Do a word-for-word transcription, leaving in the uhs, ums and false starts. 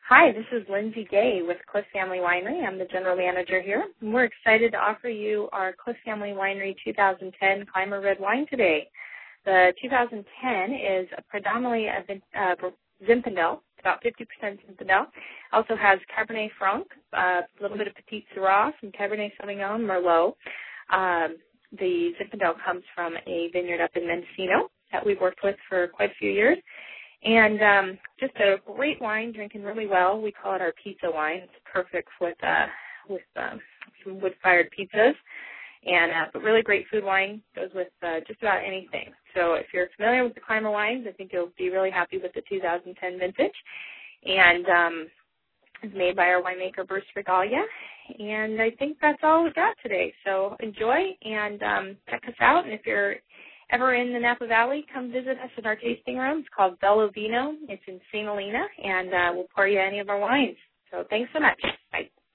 Hi, this is Lindsay Gay with Cliff Family Winery. I'm the general manager here, and we're excited to offer you our Cliff Family Winery two thousand ten Climber Red Wine today. The two thousand ten is predominantly a uh, Zinfandel, about fifty percent Zinfandel. Also has Cabernet Franc, uh, a little bit of Petite Sirah, some Cabernet Sauvignon, Merlot. Um, the Zinfandel comes from a vineyard up in Mendocino that we've worked with for quite a few years. And um, just a great wine, drinking really well. We call it our pizza wine. It's perfect with uh, with um, some wood-fired pizzas. And uh, but really great food wine. Goes with uh, just about anything. So if you're familiar with the Climber wines, I think you'll be really happy with the two thousand ten vintage. And um, it's made by our winemaker, Bruce Regalia. And I think that's all we got today. So enjoy and um, check us out. And if you're ever in the Napa Valley, come visit us in our tasting room. It's called Bello Vino. It's in Saint Helena, and uh, we'll pour you any of our wines. So thanks so much. Bye.